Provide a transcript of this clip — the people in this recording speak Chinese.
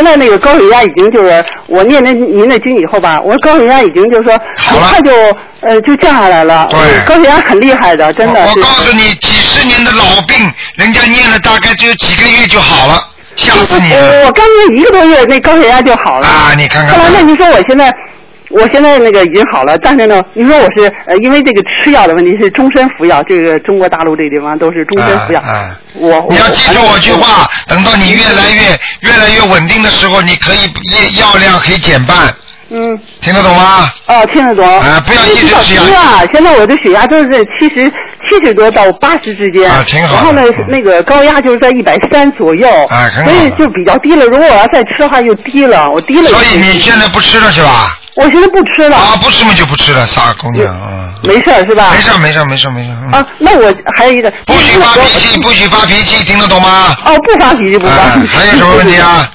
现在那个高血压已经就是我念您的经以后吧，我高血压已经就是说很快就降下来了。 对， 高血压很厉害的，真的。 我告诉你，几十年的老病，人家念了大概只有几个月就好了，吓死你了。 我刚念1个多月，那高血压就好了。 啊，你看看。 后来那你说我现在那个已经好了，但是呢，你说我是因为这个吃药的问题是终身服药，这个中国大陆这个地方都是终身服药。你要记住我句话，等到你越来越稳定的时候，你可以药量可以减半。听得懂吗？ 哦，听得懂。 不要一直吃药。 现在我的血压都是70多到80之间。 挺好。 然后呢，那个高压就是在130左右。所以就比较低了。如果我要再吃的话，又低了。我低了。 所以你现在不吃了是吧？ 我现在不吃了。 不吃嘛就不吃了，傻姑娘啊。 没事是吧？ 没事。 那我还有一个。 不许发脾气，听得懂吗？ 不发脾气不发脾气。 还有什么问题啊？